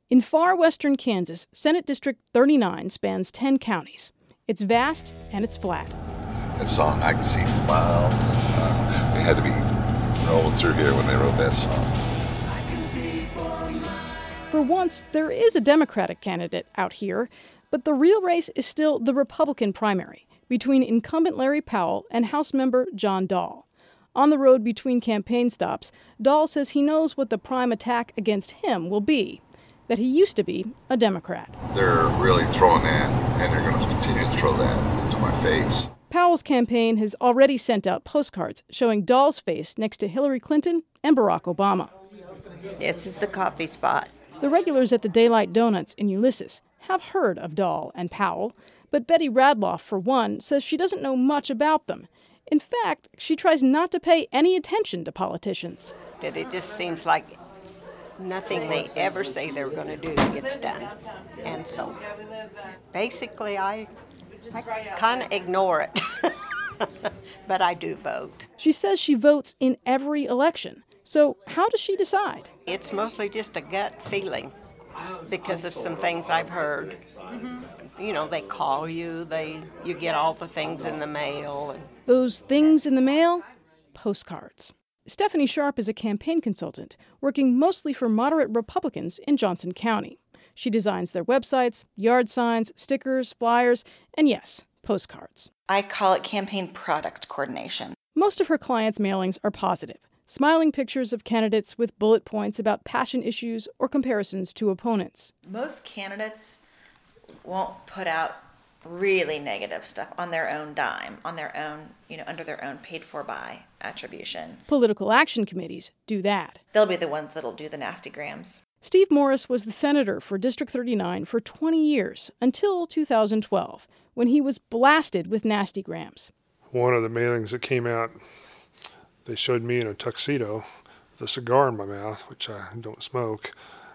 In far western Kansas, Senate District 39 spans 10 counties. It's vast and it's flat. That song I can see for miles. They had to be rolling through here when they wrote that song. For once, there is a Democratic candidate out here, but the real race is still the Republican primary between incumbent Larry Powell and House member John Dahl. On the road between campaign stops, Dahl says he knows what the prime attack against him will be, that he used to be a Democrat. They're really throwing that, and they're going to continue to throw that into my face. Powell's campaign has already sent out postcards showing Dahl's face next to Hillary Clinton and Barack Obama. This is the coffee spot. The regulars at the Daylight Donuts in Ulysses have heard of Dahl and Powell, but Betty Radloff, for one, says she doesn't know much about them. In fact, she tries not to pay any attention to politicians. That it just seems like nothing they ever say they're going to do gets done. And so basically I kind of ignore it. But I do vote. She says she votes in every election. So how does she decide? It's mostly just a gut feeling because of some things I've heard. You know, they call you, you get all the things in the mail. Those things in the mail? Postcards. Stephanie Sharp is a campaign consultant working mostly for moderate Republicans in Johnson County. She designs their websites, yard signs, stickers, flyers, and yes, postcards. I call it campaign product coordination. Most of her clients' mailings are positive, smiling pictures of candidates with bullet points about passion issues or comparisons to opponents. Most candidates won't put out really negative stuff on their own dime, on their own, under their own paid-for-by attribution. Political action committees do that. They'll be the ones that'll do the nasty grams. Steve Morris was the senator for District 39 for 20 years, until 2012, when he was blasted with nasty grams. One of the mailings that came out, they showed me in a tuxedo with a cigar in my mouth, which I don't smoke,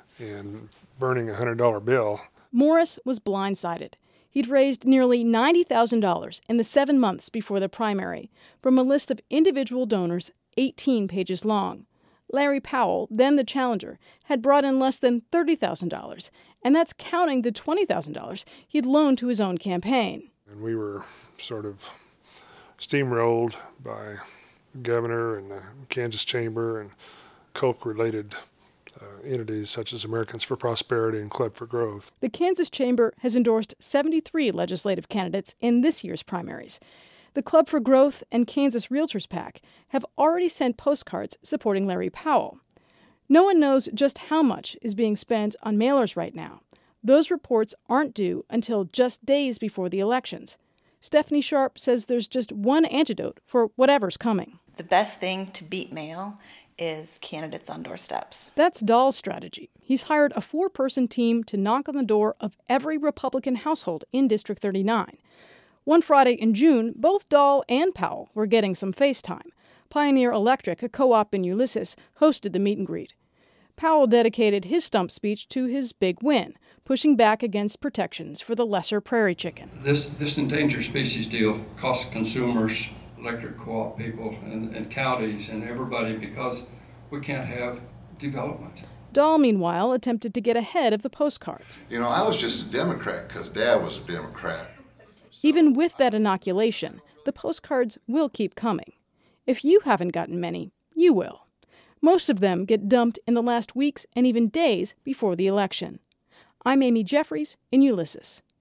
and burning a $100 bill. Morris was blindsided. He'd raised nearly $90,000 in the 7 months before the primary from a list of individual donors 18 pages long. Larry Powell, then the challenger, had brought in less than $30,000, and that's counting the $20,000 he'd loaned to his own campaign. And we were sort of steamrolled by the governor and the Kansas Chamber and Koch-related entities such as Americans for Prosperity and Club for Growth. The Kansas Chamber has endorsed 73 legislative candidates in this year's primaries. The Club for Growth and Kansas Realtors PAC have already sent postcards supporting Larry Powell. No one knows just how much is being spent on mailers right now. Those reports aren't due until just days before the elections. Stephanie Sharp says there's just one antidote for whatever's coming. The best thing to beat mail is candidates on doorsteps. That's Dahl's strategy. He's hired a 4-person team to knock on the door of every Republican household in District 39. One Friday in June, both Dahl and Powell were getting some FaceTime. Pioneer Electric, a co-op in Ulysses, hosted the meet and greet. Powell dedicated his stump speech to his big win, pushing back against protections for the lesser prairie chicken. This endangered species deal costs consumers, electric co-op people, and counties and everybody because we can't have development. Dahl, meanwhile, attempted to get ahead of the postcards. I was just a Democrat because Dad was a Democrat. Even with that inoculation, the postcards will keep coming. If you haven't gotten many, you will. Most of them get dumped in the last weeks and even days before the election. I'm Amy Jeffries in Ulysses.